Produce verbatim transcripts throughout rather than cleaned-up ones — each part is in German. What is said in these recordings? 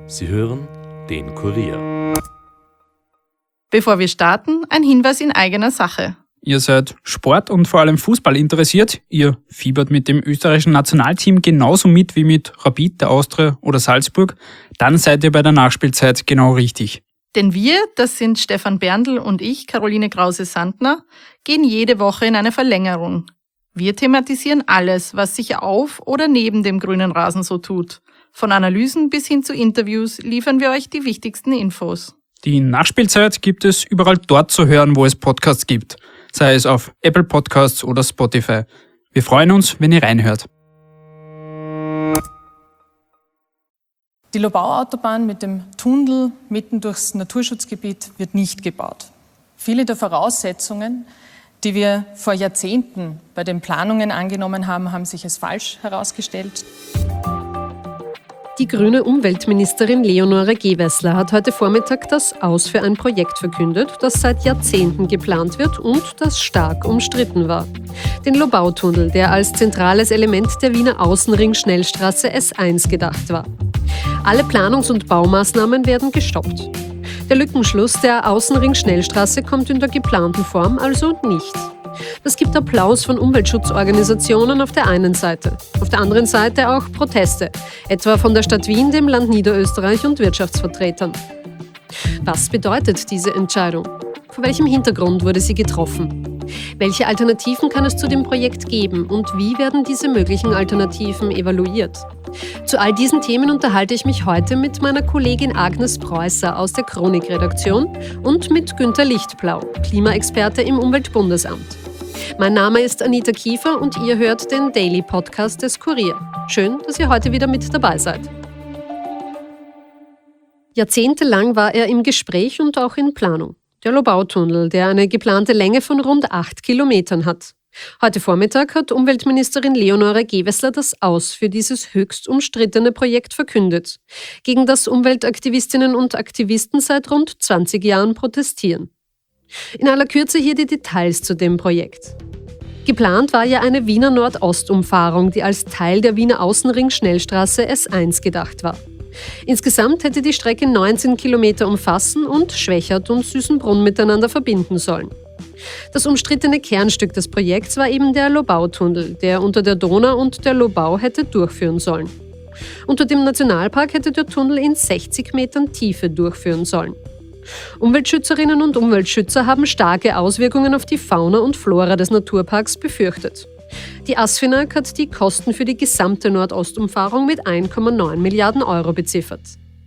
Sie hören den Kurier. Bevor wir starten, ein Hinweis in eigener Sache. Ihr seid Sport und vor allem Fußball interessiert. Ihr fiebert mit dem österreichischen Nationalteam genauso mit wie mit Rapid, der Austria oder Salzburg. Dann seid ihr bei der Nachspielzeit genau richtig. Denn wir, das sind Stefan Berndl und ich, Caroline Krause-Sandner, gehen jede Woche in eine Verlängerung. Wir thematisieren alles, was sich auf oder neben dem grünen Rasen so tut. Von Analysen bis hin zu Interviews liefern wir euch die wichtigsten Infos. Die Nachspielzeit gibt es überall dort zu hören, wo es Podcasts gibt. Sei es auf Apple Podcasts oder Spotify. Wir freuen uns, wenn ihr reinhört. Die Lobau-Autobahn mit dem Tunnel mitten durchs Naturschutzgebiet wird nicht gebaut. Viele der Voraussetzungen, die wir vor Jahrzehnten bei den Planungen angenommen haben, haben sich als falsch herausgestellt. Die grüne Umweltministerin Leonore Gewessler hat heute Vormittag das Aus für ein Projekt verkündet, das seit Jahrzehnten geplant wird und das stark umstritten war. Den Lobautunnel, der als zentrales Element der Wiener Außenring-Schnellstraße S eins gedacht war. Alle Planungs- und Baumaßnahmen werden gestoppt. Der Lückenschluss der Außenring-Schnellstraße kommt in der geplanten Form also nicht. Das gibt Applaus von Umweltschutzorganisationen auf der einen Seite, auf der anderen Seite auch Proteste, etwa von der Stadt Wien, dem Land Niederösterreich und Wirtschaftsvertretern. Was bedeutet diese Entscheidung? Vor welchem Hintergrund wurde sie getroffen? Welche Alternativen kann es zu dem Projekt geben und wie werden diese möglichen Alternativen evaluiert? Zu all diesen Themen unterhalte ich mich heute mit meiner Kollegin Agnes Preußer aus der Chronik-Redaktion und mit Günther Lichtblau, Klimaexperte im Umweltbundesamt. Mein Name ist Anita Kiefer und ihr hört den Daily Podcast des Kurier. Schön, dass ihr heute wieder mit dabei seid. Jahrzehntelang war er im Gespräch und auch in Planung. Der Lobautunnel, der eine geplante Länge von rund acht Kilometern hat. Heute Vormittag hat Umweltministerin Leonore Gewessler das Aus für dieses höchst umstrittene Projekt verkündet, gegen das Umweltaktivistinnen und Aktivisten seit rund zwanzig Jahren protestieren. In aller Kürze hier die Details zu dem Projekt. Geplant war ja eine Wiener Nordostumfahrung, die als Teil der Wiener Außenring-Schnellstraße S eins gedacht war. Insgesamt hätte die Strecke neunzehn Kilometer umfassen und Schwächert und Süßenbrunn miteinander verbinden sollen. Das umstrittene Kernstück des Projekts war eben der Lobautunnel, der unter der Donau und der Lobau hätte durchführen sollen. Unter dem Nationalpark hätte der Tunnel in sechzig Metern Tiefe durchführen sollen. Umweltschützerinnen und Umweltschützer haben starke Auswirkungen auf die Fauna und Flora des Naturparks befürchtet. Die ASFINAG hat die Kosten für die gesamte Nordostumfahrung mit eins Komma neun Milliarden Euro beziffert.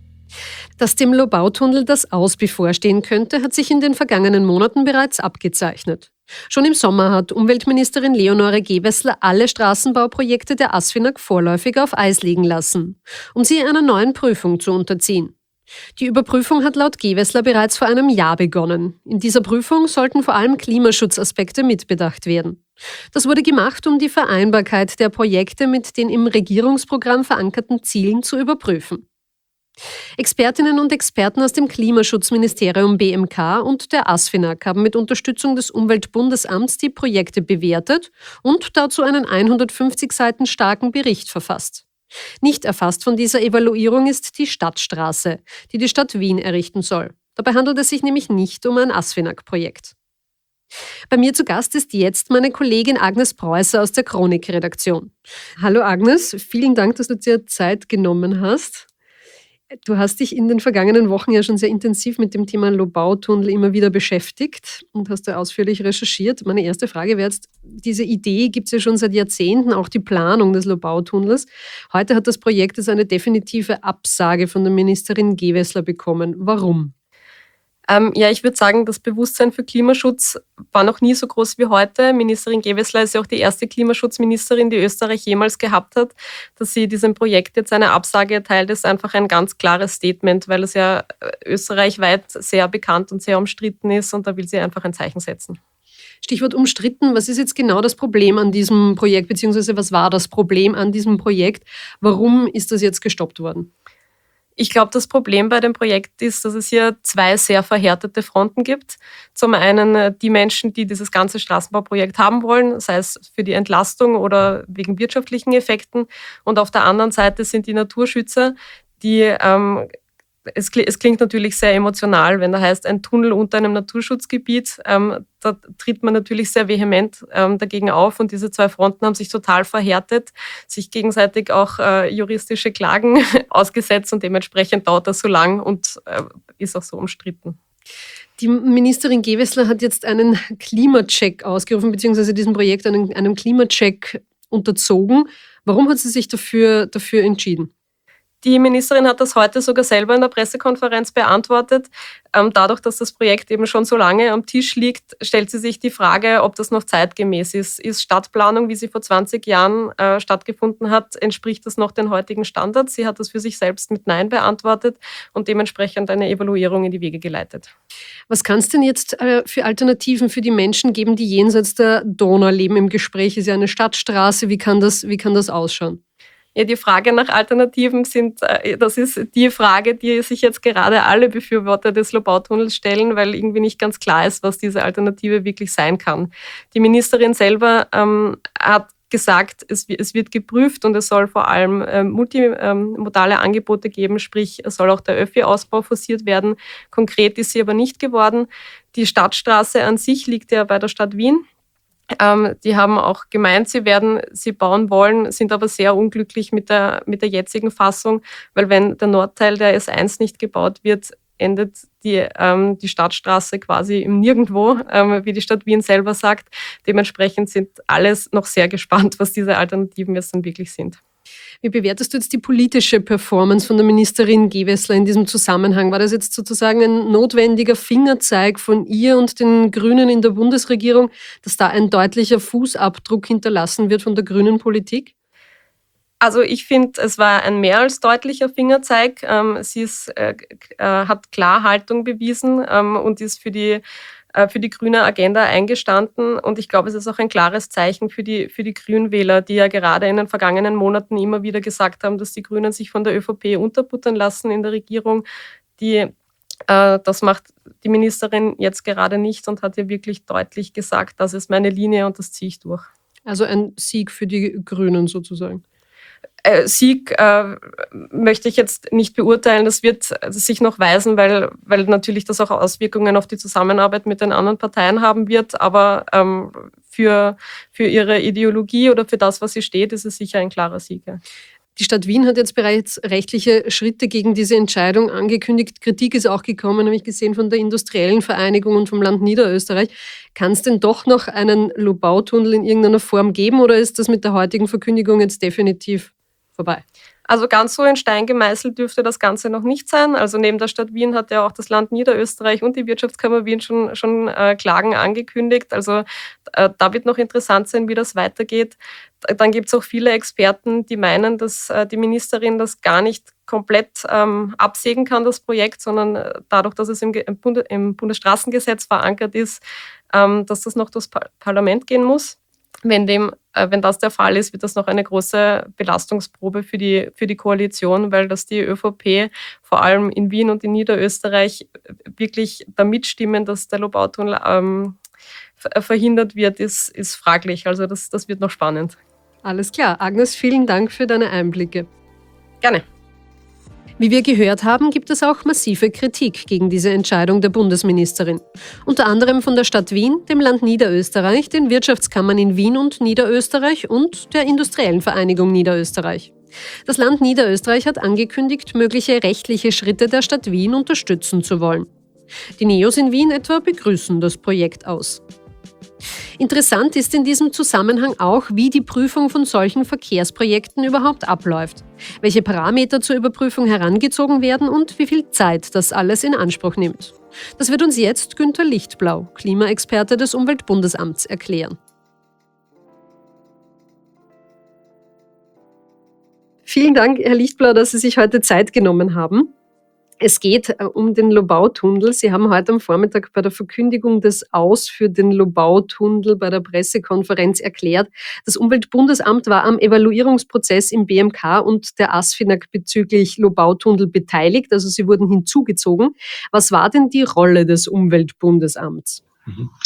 Dass dem Lobautunnel das Aus bevorstehen könnte, hat sich in den vergangenen Monaten bereits abgezeichnet. Schon im Sommer hat Umweltministerin Leonore Gewessler alle Straßenbauprojekte der ASFINAG vorläufig auf Eis legen lassen, um sie einer neuen Prüfung zu unterziehen. Die Überprüfung hat laut Gewessler bereits vor einem Jahr begonnen. In dieser Prüfung sollten vor allem Klimaschutzaspekte mitbedacht werden. Das wurde gemacht, um die Vereinbarkeit der Projekte mit den im Regierungsprogramm verankerten Zielen zu überprüfen. Expertinnen und Experten aus dem Klimaschutzministerium B M K und der ASFINAG haben mit Unterstützung des Umweltbundesamts die Projekte bewertet und dazu einen hundertfünfzig Seiten starken Bericht verfasst. Nicht erfasst von dieser Evaluierung ist die Stadtstraße, die die Stadt Wien errichten soll. Dabei handelt es sich nämlich nicht um ein ASFINAG-Projekt. Bei mir zu Gast ist jetzt meine Kollegin Agnes Preußer aus der Chronik-Redaktion. Hallo Agnes, vielen Dank, dass du dir Zeit genommen hast. Du hast dich in den vergangenen Wochen ja schon sehr intensiv mit dem Thema Lobautunnel immer wieder beschäftigt und hast da ausführlich recherchiert. Meine erste Frage wäre jetzt, diese Idee gibt es ja schon seit Jahrzehnten, auch die Planung des Lobautunnels. Heute hat das Projekt jetzt eine definitive Absage von der Ministerin Gewessler bekommen. Warum? Ähm, ja, ich würde sagen, das Bewusstsein für Klimaschutz war noch nie so groß wie heute. Ministerin Gewessler ist ja auch die erste Klimaschutzministerin, die Österreich jemals gehabt hat. Dass sie diesem Projekt jetzt eine Absage erteilt, ist einfach ein ganz klares Statement, weil es ja österreichweit sehr bekannt und sehr umstritten ist und da will sie einfach ein Zeichen setzen. Stichwort umstritten. Was ist jetzt genau das Problem an diesem Projekt, beziehungsweise was war das Problem an diesem Projekt? Warum ist das jetzt gestoppt worden? Ich glaube, das Problem bei dem Projekt ist, dass es hier zwei sehr verhärtete Fronten gibt. Zum einen die Menschen, die dieses ganze Straßenbauprojekt haben wollen, sei es für die Entlastung oder wegen wirtschaftlichen Effekten. Und auf der anderen Seite sind die Naturschützer, die ähm, es, es klingt natürlich sehr emotional, wenn da heißt, ein Tunnel unter einem Naturschutzgebiet. Ähm, da tritt man natürlich sehr vehement ähm, dagegen auf und diese zwei Fronten haben sich total verhärtet, sich gegenseitig auch äh, juristische Klagen ausgesetzt und dementsprechend dauert das so lang und äh, ist auch so umstritten. Die Ministerin Gewessler hat jetzt einen Klimacheck ausgerufen, beziehungsweise diesem Projekt einen, einen Klimacheck unterzogen. Warum hat sie sich dafür, dafür entschieden? Die Ministerin hat das heute sogar selber in der Pressekonferenz beantwortet. Ähm, dadurch, dass das Projekt eben schon so lange am Tisch liegt, stellt sie sich die Frage, ob das noch zeitgemäß ist. Ist Stadtplanung, wie sie vor zwanzig Jahren äh, stattgefunden hat, entspricht das noch den heutigen Standards? Sie hat das für sich selbst mit Nein beantwortet und dementsprechend eine Evaluierung in die Wege geleitet. Was kann es denn jetzt äh, für Alternativen für die Menschen geben, die jenseits der Donau leben? Im Gespräch ist ja eine Stadtstraße. Wie kann das, wie kann das ausschauen? Ja, die Frage nach Alternativen sind, das ist die Frage, die sich jetzt gerade alle Befürworter des Lobautunnels stellen, weil irgendwie nicht ganz klar ist, was diese Alternative wirklich sein kann. Die Ministerin selber ähm, hat gesagt, es, es wird geprüft und es soll vor allem ähm, multimodale Angebote geben, sprich es soll auch der Öffi-Ausbau forciert werden. Konkret ist sie aber nicht geworden. Die Stadtstraße an sich liegt ja bei der Stadt Wien. Ähm, die haben auch gemeint, sie werden sie bauen wollen, sind aber sehr unglücklich mit der, mit der jetzigen Fassung, weil wenn der Nordteil der S eins nicht gebaut wird, endet die, ähm, die Stadtstraße quasi im Nirgendwo, ähm, wie die Stadt Wien selber sagt. Dementsprechend sind alles noch sehr gespannt, was diese Alternativen jetzt dann wirklich sind. Wie bewertest du jetzt die politische Performance von der Ministerin Gewessler in diesem Zusammenhang? War das jetzt sozusagen ein notwendiger Fingerzeig von ihr und den Grünen in der Bundesregierung, dass da ein deutlicher Fußabdruck hinterlassen wird von der grünen Politik? Also ich finde, es war ein mehr als deutlicher Fingerzeig. Ähm, sie ist, äh, äh, hat klar Haltung bewiesen ähm, und ist für die für die grüne Agenda eingestanden. Und ich glaube, es ist auch ein klares Zeichen für die, für die Grünwähler, die ja gerade in den vergangenen Monaten immer wieder gesagt haben, dass die Grünen sich von der ÖVP unterbuttern lassen in der Regierung. Die, äh, das macht die Ministerin jetzt gerade nicht und hat ja wirklich deutlich gesagt, das ist meine Linie und das ziehe ich durch. Also ein Sieg für die Grünen sozusagen. Äh, Sieg äh, möchte ich jetzt nicht beurteilen. Das wird sich noch weisen, weil, weil natürlich das auch Auswirkungen auf die Zusammenarbeit mit den anderen Parteien haben wird. Aber ähm, für, für ihre Ideologie oder für das, was sie steht, ist es sicher ein klarer Sieg. Ja. Die Stadt Wien hat jetzt bereits rechtliche Schritte gegen diese Entscheidung angekündigt. Kritik ist auch gekommen, habe ich gesehen, von der Industriellen Vereinigung und vom Land Niederösterreich. Kann es denn doch noch einen Lobautunnel in irgendeiner Form geben oder ist das mit der heutigen Verkündigung jetzt definitiv vorbei? Also ganz so in Stein gemeißelt dürfte das Ganze noch nicht sein. Also neben der Stadt Wien hat ja auch das Land Niederösterreich und die Wirtschaftskammer Wien schon, schon äh, Klagen angekündigt. Also äh, da wird noch interessant sein, wie das weitergeht. Dann gibt es auch viele Experten, die meinen, dass äh, die Ministerin das gar nicht komplett ähm, absägen kann, das Projekt, sondern äh, dadurch, dass es im, im, Bundes- im Bundesstraßengesetz verankert ist, ähm, dass das noch durchs pa- Parlament gehen muss. Wenn, dem, äh, wenn das der Fall ist, wird das noch eine große Belastungsprobe für die, für die Koalition, weil dass die ÖVP vor allem in Wien und in Niederösterreich wirklich da mitstimmen, dass der Lobautunnel ähm, verhindert wird, ist, ist fraglich. Also das, das wird noch spannend. Alles klar. Agnes, vielen Dank für deine Einblicke. Gerne. Wie wir gehört haben, gibt es auch massive Kritik gegen diese Entscheidung der Bundesministerin. Unter anderem von der Stadt Wien, dem Land Niederösterreich, den Wirtschaftskammern in Wien und Niederösterreich und der Industriellen Vereinigung Niederösterreich. Das Land Niederösterreich hat angekündigt, mögliche rechtliche Schritte der Stadt Wien unterstützen zu wollen. Die Neos in Wien etwa begrüßen das Projekt aus. Interessant ist in diesem Zusammenhang auch, wie die Prüfung von solchen Verkehrsprojekten überhaupt abläuft, welche Parameter zur Überprüfung herangezogen werden und wie viel Zeit das alles in Anspruch nimmt. Das wird uns jetzt Günther Lichtblau, Klimaexperte des Umweltbundesamts, erklären. Vielen Dank, Herr Lichtblau, dass Sie sich heute Zeit genommen haben. Es geht um den Lobautunnel. Sie haben heute am Vormittag bei der Verkündigung des Aus für den Lobautunnel bei der Pressekonferenz erklärt, das Umweltbundesamt war am Evaluierungsprozess im B M K und der ASFINAG bezüglich Lobautunnel beteiligt, also sie wurden hinzugezogen. Was war denn die Rolle des Umweltbundesamts?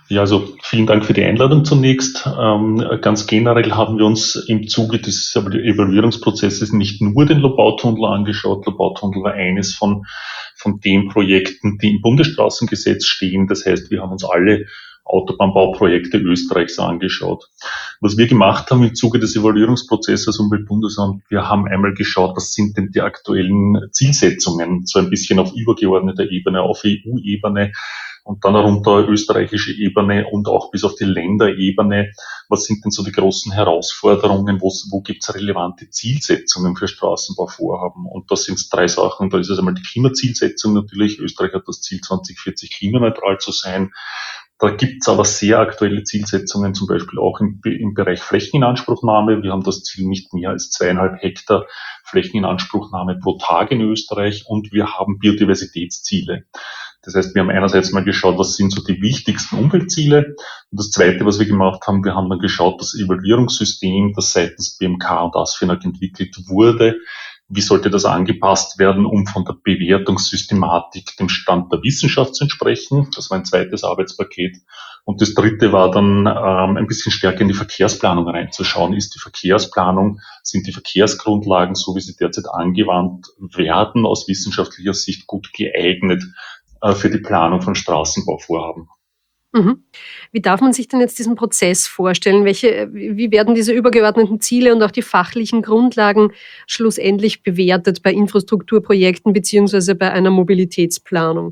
Ja, also vielen Dank für die Einladung zunächst. Ähm, ganz generell haben wir uns im Zuge des Evaluierungsprozesses nicht nur den Lobautunnel angeschaut. Lobautunnel war eines von, von den Projekten, die im Bundesstraßengesetz stehen. Das heißt, wir haben uns alle Autobahnbauprojekte Österreichs angeschaut. Was wir gemacht haben im Zuge des Evaluierungsprozesses Umweltbundesamt, wir haben einmal geschaut, was sind denn die aktuellen Zielsetzungen, so ein bisschen auf übergeordneter Ebene, auf E U-Ebene, und dann runter österreichische Ebene und auch bis auf die Länderebene. Was sind denn so die großen Herausforderungen? Wo, wo gibt es relevante Zielsetzungen für Straßenbauvorhaben? Und das sind drei Sachen. Da ist es einmal die Klimazielsetzung natürlich. Österreich hat das Ziel zwanzig vierzig klimaneutral zu sein. Da gibt es aber sehr aktuelle Zielsetzungen, zum Beispiel auch im, im Bereich Flächeninanspruchnahme. Wir haben das Ziel nicht mehr als zweieinhalb Hektar Flächeninanspruchnahme pro Tag in Österreich, und wir haben Biodiversitätsziele. Das heißt, wir haben einerseits mal geschaut, was sind so die wichtigsten Umweltziele. Und das Zweite, was wir gemacht haben, wir haben dann geschaut, das Evaluierungssystem, das seitens B M K und ASFINAG entwickelt wurde, wie sollte das angepasst werden, um von der Bewertungssystematik dem Stand der Wissenschaft zu entsprechen. Das war ein zweites Arbeitspaket. Und das dritte war dann ähm, ein bisschen stärker in die Verkehrsplanung reinzuschauen. Ist die Verkehrsplanung, sind die Verkehrsgrundlagen, so wie sie derzeit angewandt werden, aus wissenschaftlicher Sicht gut geeignet äh, für die Planung von Straßenbauvorhaben? Mhm. Wie darf man sich denn jetzt diesen Prozess vorstellen? Welche, wie werden diese übergeordneten Ziele und auch die fachlichen Grundlagen schlussendlich bewertet bei Infrastrukturprojekten beziehungsweise bei einer Mobilitätsplanung?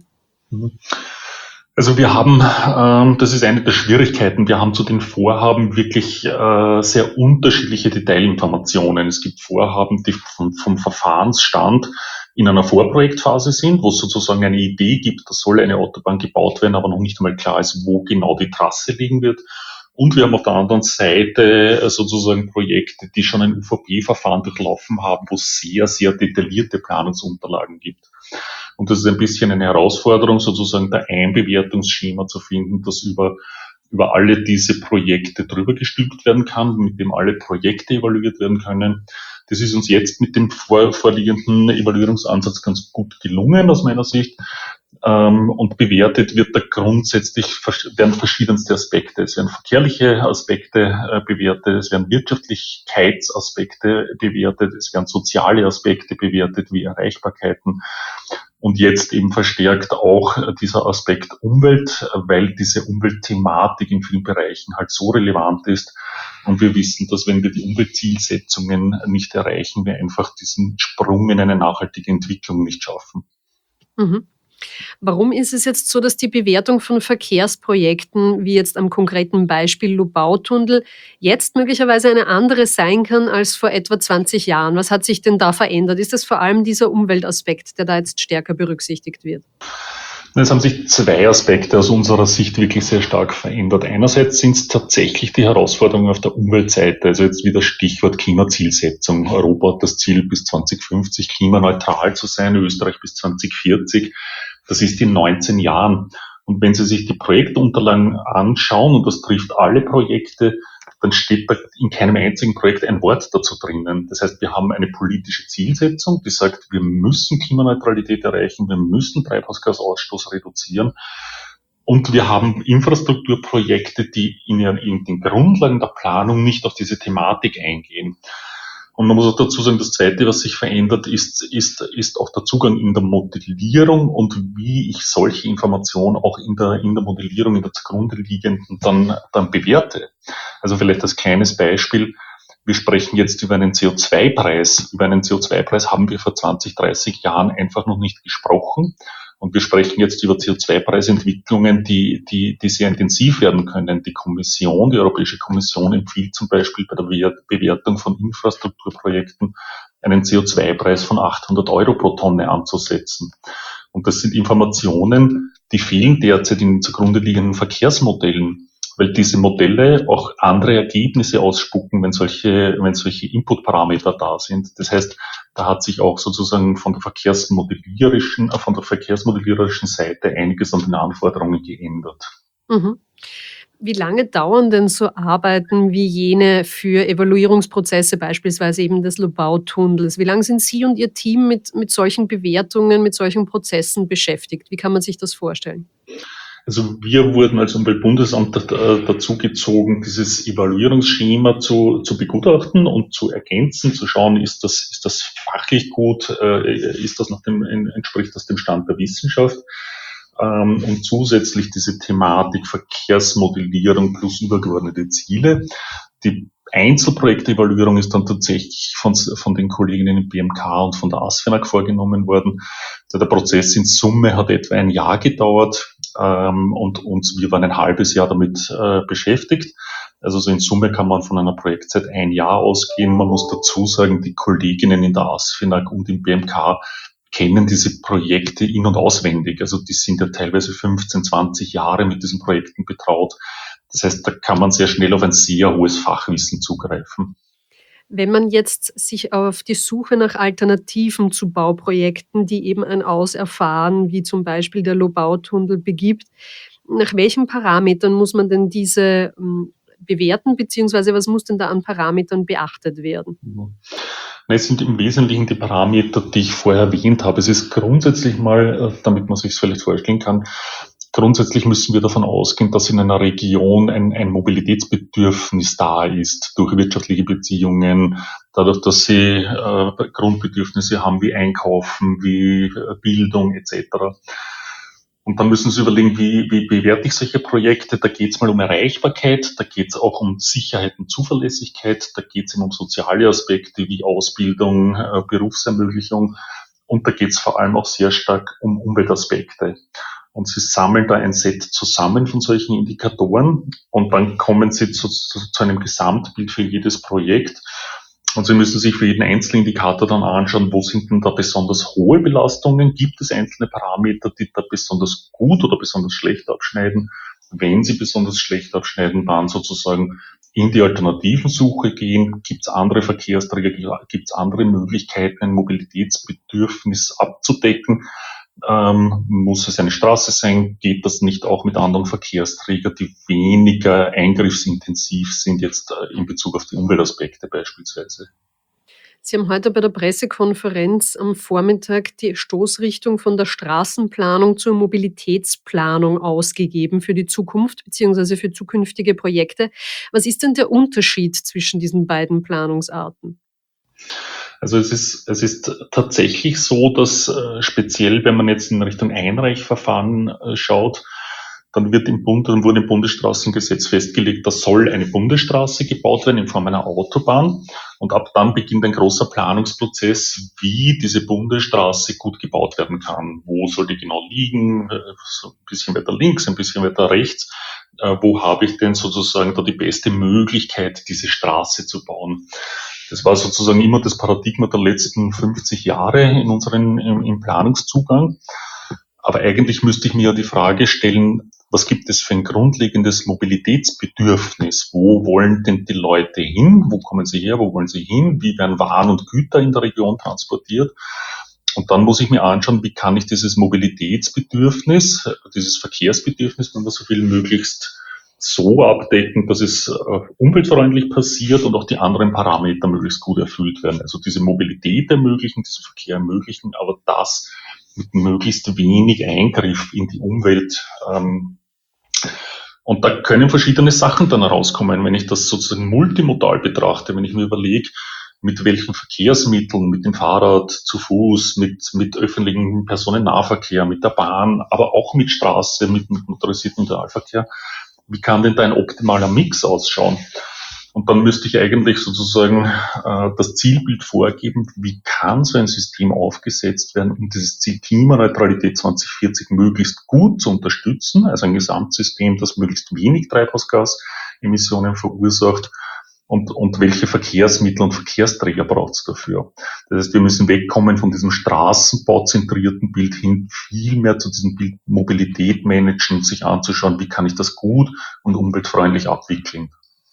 Also wir haben, ähm, das ist eine der Schwierigkeiten, wir haben zu den Vorhaben wirklich äh, sehr unterschiedliche Detailinformationen. Es gibt Vorhaben, die vom, vom Verfahrensstand in einer Vorprojektphase sind, wo es sozusagen eine Idee gibt, da soll eine Autobahn gebaut werden, aber noch nicht einmal klar ist, wo genau die Trasse liegen wird. Und wir haben auf der anderen Seite sozusagen Projekte, die schon ein U V P-Verfahren durchlaufen haben, wo es sehr, sehr detaillierte Planungsunterlagen gibt. Und das ist ein bisschen eine Herausforderung, sozusagen da ein Bewertungsschema zu finden, das über über alle diese Projekte drüber gestülpt werden kann, mit dem alle Projekte evaluiert werden können. Das ist uns jetzt mit dem vor, vorliegenden Evaluierungsansatz ganz gut gelungen, aus meiner Sicht. Ähm, und bewertet wird da grundsätzlich, werden verschiedenste Aspekte. Es werden verkehrliche Aspekte äh, bewertet, es werden Wirtschaftlichkeitsaspekte bewertet, es werden soziale Aspekte bewertet, wie Erreichbarkeiten. Und jetzt eben verstärkt auch dieser Aspekt Umwelt, weil diese Umweltthematik in vielen Bereichen halt so relevant ist. Und wir wissen, dass wenn wir die Umweltzielsetzungen nicht erreichen, wir einfach diesen Sprung in eine nachhaltige Entwicklung nicht schaffen. Mhm. Warum ist es jetzt so, dass die Bewertung von Verkehrsprojekten, wie jetzt am konkreten Beispiel Lobautunnel, jetzt möglicherweise eine andere sein kann als vor etwa zwanzig Jahren? Was hat sich denn da verändert? Ist es vor allem dieser Umweltaspekt, der da jetzt stärker berücksichtigt wird? Es haben sich zwei Aspekte aus unserer Sicht wirklich sehr stark verändert. Einerseits sind es tatsächlich die Herausforderungen auf der Umweltseite, also jetzt wieder Stichwort Klimazielsetzung. Europa hat das Ziel, bis zwanzig fünfzig klimaneutral zu sein, Österreich bis zwanzig vierzig. Das ist in neunzehn Jahren. Und wenn Sie sich die Projektunterlagen anschauen, und das trifft alle Projekte, dann steht da in keinem einzigen Projekt ein Wort dazu drinnen. Das heißt, wir haben eine politische Zielsetzung, die sagt, wir müssen Klimaneutralität erreichen, wir müssen Treibhausgasausstoß reduzieren. Und wir haben Infrastrukturprojekte, die in den Grundlagen der Planung nicht auf diese Thematik eingehen. Und man muss auch dazu sagen, das Zweite, was sich verändert, ist, ist, ist auch der Zugang in der Modellierung und wie ich solche Informationen auch in der, in der Modellierung, in der zugrunde liegenden dann, dann bewerte. Also vielleicht als kleines Beispiel. Wir sprechen jetzt über einen C O zwei Preis. Über einen C O zwei Preis haben wir vor zwanzig, dreißig Jahren einfach noch nicht gesprochen. Und wir sprechen jetzt über C O zwei Preisentwicklungen, die, die, die sehr intensiv werden können. Die Kommission, die Europäische Kommission empfiehlt zum Beispiel bei der Bewertung von Infrastrukturprojekten einen C O zwei Preis von achthundert Euro pro Tonne anzusetzen. Und das sind Informationen, die fehlen derzeit in den zugrunde liegenden Verkehrsmodellen, weil diese Modelle auch andere Ergebnisse ausspucken, wenn solche, wenn solche Inputparameter da sind. Das heißt, da hat sich auch sozusagen von der verkehrsmodellierischen, von der verkehrsmodellierischen Seite einiges an den Anforderungen geändert. Mhm. Wie lange dauern denn so Arbeiten wie jene für Evaluierungsprozesse, beispielsweise eben des Lobautunnels? Wie lange sind Sie und Ihr Team mit, mit solchen Bewertungen, mit solchen Prozessen beschäftigt? Wie kann man sich das vorstellen? Also wir wurden als Umweltbundesamt dazu gezogen, dieses Evaluierungsschema zu, zu begutachten und zu ergänzen, zu schauen, ist das, ist das fachlich gut, ist das nach dem, entspricht das dem Stand der Wissenschaft, und zusätzlich diese Thematik Verkehrsmodellierung plus übergeordnete Ziele. Die Einzelprojektevaluierung ist dann tatsächlich von, von den Kolleginnen im B M K und von der ASFINAG vorgenommen worden. Der Prozess in Summe hat etwa ein Jahr gedauert, ähm, und uns, wir waren ein halbes Jahr damit äh, beschäftigt. Also so in Summe kann man von einer Projektzeit ein Jahr ausgehen. Man muss dazu sagen, die Kolleginnen in der ASFINAG und im B M K kennen diese Projekte in- und auswendig. Also die sind ja teilweise fünfzehn, zwanzig Jahre mit diesen Projekten betraut. Das heißt, da kann man sehr schnell auf ein sehr hohes Fachwissen zugreifen. Wenn man jetzt sich auf die Suche nach Alternativen zu Bauprojekten, die eben ein Aus erfahren, wie zum Beispiel der Lobau-Tunnel, begibt, nach welchen Parametern muss man denn diese ähm, bewerten, beziehungsweise was muss denn da an Parametern beachtet werden? Mhm. Es sind im Wesentlichen die Parameter, die ich vorher erwähnt habe. Es ist grundsätzlich mal, damit man sich es vielleicht vorstellen kann, grundsätzlich müssen wir davon ausgehen, dass in einer Region ein, ein Mobilitätsbedürfnis da ist, durch wirtschaftliche Beziehungen, dadurch, dass sie äh, Grundbedürfnisse haben wie Einkaufen, wie äh, Bildung et cetera. Und dann müssen Sie überlegen, wie, wie bewerte ich solche Projekte? Da geht es mal um Erreichbarkeit, da geht es auch um Sicherheit und Zuverlässigkeit, da geht es um soziale Aspekte wie Ausbildung, äh, Berufsermöglichung, und da geht es vor allem auch sehr stark um Umweltaspekte. Und Sie sammeln da ein Set zusammen von solchen Indikatoren und dann kommen Sie zu, zu, zu einem Gesamtbild für jedes Projekt. Und Sie müssen sich für jeden einzelnen Indikator dann anschauen, wo sind denn da besonders hohe Belastungen? Gibt es einzelne Parameter, die da besonders gut oder besonders schlecht abschneiden? Wenn sie besonders schlecht abschneiden, dann sozusagen in die Alternativensuche gehen. Gibt es andere Verkehrsträger? Gibt es andere Möglichkeiten, ein Mobilitätsbedürfnis abzudecken? Ähm, muss es eine Straße sein? Geht das nicht auch mit anderen Verkehrsträgern, die weniger eingriffsintensiv sind, jetzt äh, in Bezug auf die Umweltaspekte beispielsweise? Sie haben heute bei der Pressekonferenz am Vormittag die Stoßrichtung von der Straßenplanung zur Mobilitätsplanung ausgegeben für die Zukunft bzw. für zukünftige Projekte. Was ist denn der Unterschied zwischen diesen beiden Planungsarten? Also es ist, es ist tatsächlich so, dass äh, speziell, wenn man jetzt in Richtung Einreichverfahren äh, schaut, dann wird im Bund, dann wurde im Bundesstraßengesetz festgelegt, da soll eine Bundesstraße gebaut werden in Form einer Autobahn. Und ab dann beginnt ein großer Planungsprozess, wie diese Bundesstraße gut gebaut werden kann. Wo soll die genau liegen? So ein bisschen weiter links, ein bisschen weiter rechts. Äh, wo habe ich denn sozusagen da die beste Möglichkeit, diese Straße zu bauen? Das war sozusagen immer das Paradigma der letzten fünfzig Jahre in unseren, im, im Planungszugang. Aber eigentlich müsste ich mir ja die Frage stellen, was gibt es für ein grundlegendes Mobilitätsbedürfnis? Wo wollen denn die Leute hin? Wo kommen sie her? Wo wollen sie hin? Wie werden Waren und Güter in der Region transportiert? Und dann muss ich mir anschauen, wie kann ich dieses Mobilitätsbedürfnis, dieses Verkehrsbedürfnis, wenn man so will, möglichst so abdecken, dass es äh, umweltfreundlich passiert und auch die anderen Parameter möglichst gut erfüllt werden. Also diese Mobilität ermöglichen, diesen Verkehr ermöglichen, aber das mit möglichst wenig Eingriff in die Umwelt. Ähm, und da können verschiedene Sachen dann herauskommen, wenn ich das sozusagen multimodal betrachte, wenn ich mir überlege, mit welchen Verkehrsmitteln, mit dem Fahrrad, zu Fuß, mit, mit öffentlichem Personennahverkehr, mit der Bahn, aber auch mit Straße, mit, mit motorisiertem Individualverkehr. Wie kann denn da ein optimaler Mix ausschauen? Und dann müsste ich eigentlich sozusagen äh, das Zielbild vorgeben, wie kann so ein System aufgesetzt werden, um dieses Ziel Klimaneutralität zwanzig vierzig möglichst gut zu unterstützen, also ein Gesamtsystem, das möglichst wenig Treibhausgasemissionen verursacht. Und, und welche Verkehrsmittel und Verkehrsträger braucht es dafür? Das heißt, wir müssen wegkommen von diesem straßenbauzentrierten Bild hin, viel mehr zu diesem Bild Mobilität managen, sich anzuschauen, wie kann ich das gut und umweltfreundlich abwickeln.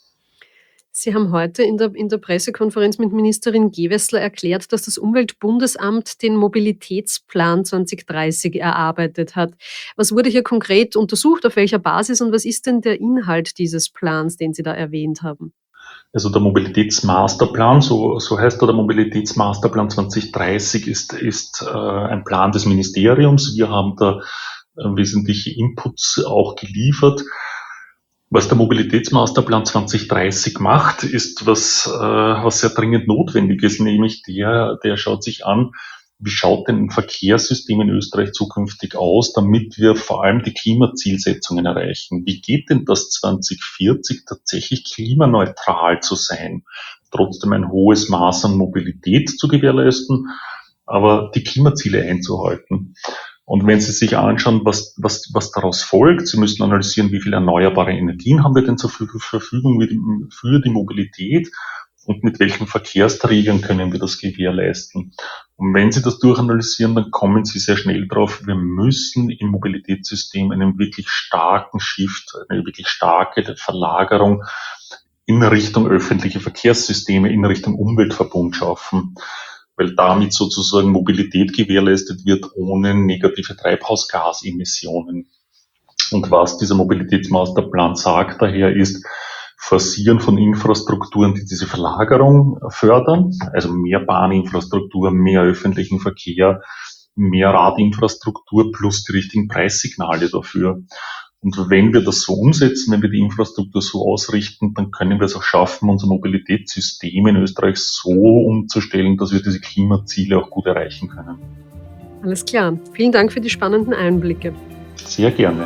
Sie haben heute in der, in der Pressekonferenz mit Ministerin Gewessler erklärt, dass das Umweltbundesamt den Mobilitätsplan zwanzig dreißig erarbeitet hat. Was wurde hier konkret untersucht, auf welcher Basis und was ist denn der Inhalt dieses Plans, den Sie da erwähnt haben? Also der Mobilitätsmasterplan, so, so heißt er, der Mobilitätsmasterplan zwanzig dreißig ist, ist äh, ein Plan des Ministeriums. Wir haben da wesentliche Inputs auch geliefert. Was der Mobilitätsmasterplan zwanzig dreißig macht, ist was, äh, was sehr dringend notwendig ist, nämlich der, der schaut sich an, wie schaut denn ein Verkehrssystem in Österreich zukünftig aus, damit wir vor allem die Klimazielsetzungen erreichen. Wie geht denn das zwanzig vierzig tatsächlich klimaneutral zu sein, trotzdem ein hohes Maß an Mobilität zu gewährleisten, aber die Klimaziele einzuhalten? Und wenn Sie sich anschauen, was, was, was daraus folgt, Sie müssen analysieren, wie viele erneuerbare Energien haben wir denn zur Verfügung für die Mobilität und mit welchen Verkehrsträgern können wir das gewährleisten. Und wenn Sie das durchanalysieren, dann kommen Sie sehr schnell drauf, wir müssen im Mobilitätssystem einen wirklich starken Shift, eine wirklich starke Verlagerung in Richtung öffentliche Verkehrssysteme, in Richtung Umweltverbund schaffen, weil damit sozusagen Mobilität gewährleistet wird ohne negative Treibhausgasemissionen. Und was dieser Mobilitätsmasterplan sagt daher ist, Forcieren von Infrastrukturen, die diese Verlagerung fördern, also mehr Bahninfrastruktur, mehr öffentlichen Verkehr, mehr Radinfrastruktur plus die richtigen Preissignale dafür. Und wenn wir das so umsetzen, wenn wir die Infrastruktur so ausrichten, dann können wir es auch schaffen, unser Mobilitätssystem in Österreich so umzustellen, dass wir diese Klimaziele auch gut erreichen können. Alles klar. Vielen Dank für die spannenden Einblicke. Sehr gerne.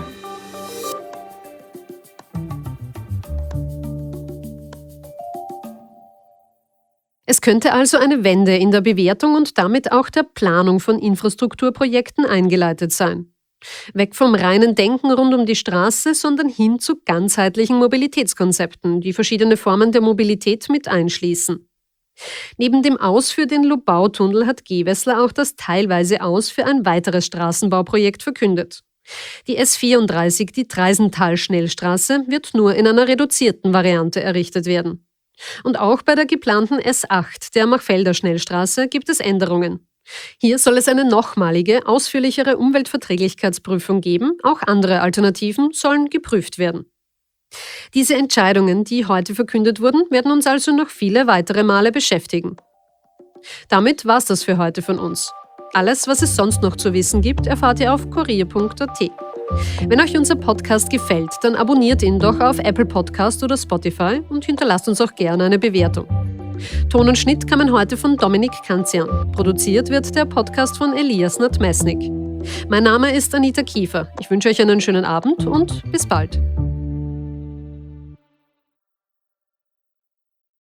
Es könnte also eine Wende in der Bewertung und damit auch der Planung von Infrastrukturprojekten eingeleitet sein. Weg vom reinen Denken rund um die Straße, sondern hin zu ganzheitlichen Mobilitätskonzepten, die verschiedene Formen der Mobilität mit einschließen. Neben dem Aus für den Lobau-Tunnel hat Gewessler auch das teilweise Aus für ein weiteres Straßenbauprojekt verkündet. Die S vierunddreißig, die Treisental-Schnellstraße, wird nur in einer reduzierten Variante errichtet werden. Und auch bei der geplanten S acht, der Machfelder Schnellstraße, gibt es Änderungen. Hier soll es eine nochmalige, ausführlichere Umweltverträglichkeitsprüfung geben, auch andere Alternativen sollen geprüft werden. Diese Entscheidungen, die heute verkündet wurden, werden uns also noch viele weitere Male beschäftigen. Damit war's das für heute von uns. Alles, was es sonst noch zu wissen gibt, erfahrt ihr auf kurier punkt a t. Wenn euch unser Podcast gefällt, dann abonniert ihn doch auf Apple Podcast oder Spotify und hinterlasst uns auch gerne eine Bewertung. Ton und Schnitt kamen heute von Dominik Kanzian. Produziert wird der Podcast von Elias Nadmesnik. Mein Name ist Anita Kiefer. Ich wünsche euch einen schönen Abend und bis bald.